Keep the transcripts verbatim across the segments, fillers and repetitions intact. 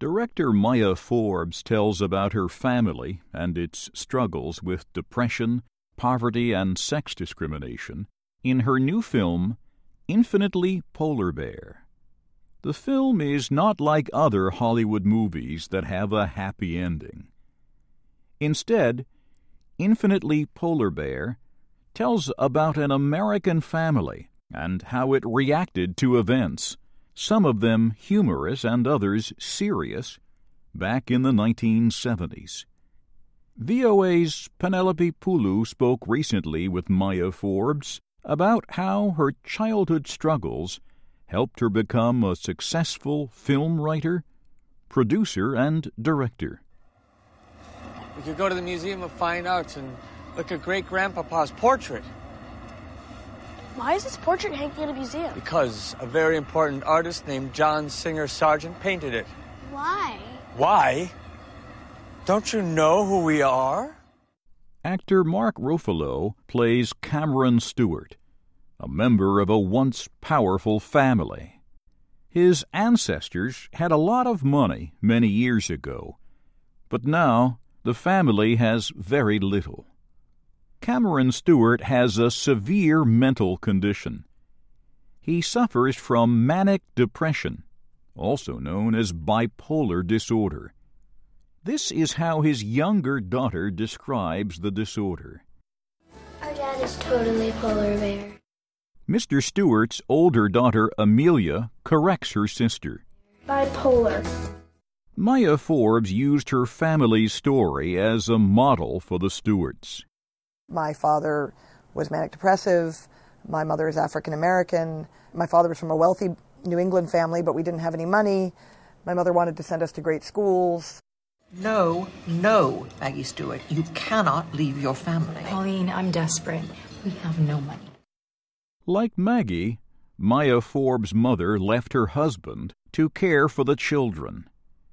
Director Maya Forbes tells about her family and its struggles with depression, poverty, and sex discrimination in her new film, Infinitely Polar Bear. The film is not like other Hollywood movies that have a happy ending. Instead, Infinitely Polar Bear tells about an American family and how it reacted to events, some of them humorous and others serious, back in the nineteen seventies. V O A's Penelope Pulu spoke recently with Maya Forbes about how her childhood struggles helped her become a successful film writer, producer, and director. We could go to the Museum of Fine Arts and look at great-grandpapa's portrait. Why is this portrait hanging in a museum? Because a very important artist named John Singer Sargent painted it. Why? Why? Don't you know who we are? Actor Mark Ruffalo plays Cameron Stewart, a member of a once powerful family. His ancestors had a lot of money many years ago, but now the family has very little. Cameron Stewart has a severe mental condition. He suffers from manic depression, also known as bipolar disorder. This is how his younger daughter describes the disorder. Our dad is totally polar bear. Mister Stewart's older daughter, Amelia, corrects her sister. Bipolar. Maya Forbes used her family's story as a model for the Stewarts. My father was manic depressive. My mother is African American. My father was from a wealthy New England family, but we didn't have any money. My mother wanted to send us to great schools. No, no, Maggie Stewart, you cannot leave your family. Pauline, I'm desperate. We have no money. Like Maggie, Maya Forbes' mother left her husband to care for the children.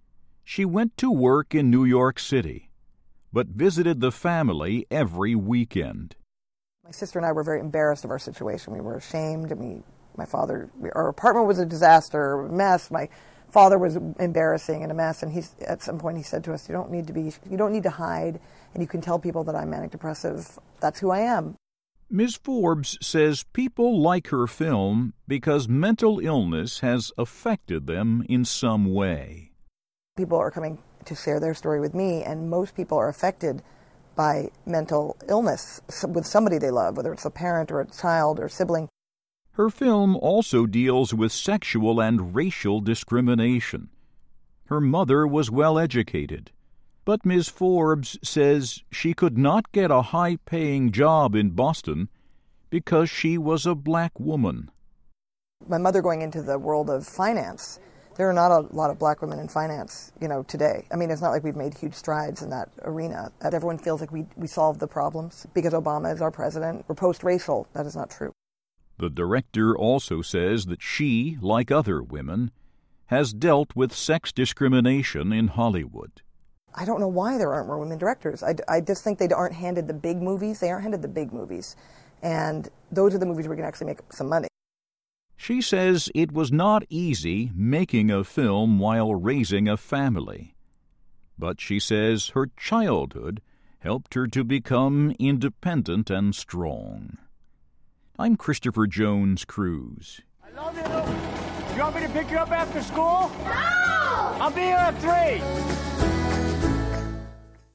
She went to work in New York City, but visited the family every weekend. My sister and I were very embarrassed of our situation. We were ashamed. I mean, my father, our apartment was a disaster, a mess. My father was embarrassing and a mess. And he's, at some point he said to us, you don't need to be, you don't need to hide, and you can tell people that I'm manic depressive. That's who I am. Miz Forbes says people like her film because mental illness has affected them in some way. People are coming to share their story with me, and most people are affected by mental illness with somebody they love, whether it's a parent or a child or a sibling. Her film also deals with sexual and racial discrimination. Her mother was well educated, but Miz Forbes says she could not get a high-paying job in Boston because she was a black woman. My mother going into the world of finance, there are not a lot of black women in finance, you know, today. I mean, it's not like we've made huge strides in that arena. Everyone feels like we, we solved the problems because Obama is our president. We're post-racial. That is not true. The director also says that she, like other women, has dealt with sex discrimination in Hollywood. I don't know why there aren't more women directors. I, I just think they aren't handed the big movies. They aren't handed the big movies. And those are the movies where we can actually make some money. She says it was not easy making a film while raising a family. But she says her childhood helped her to become independent and strong. I'm Christopher Jones Cruz. I love you. You want me to pick you up after school? No! I'll be here at three.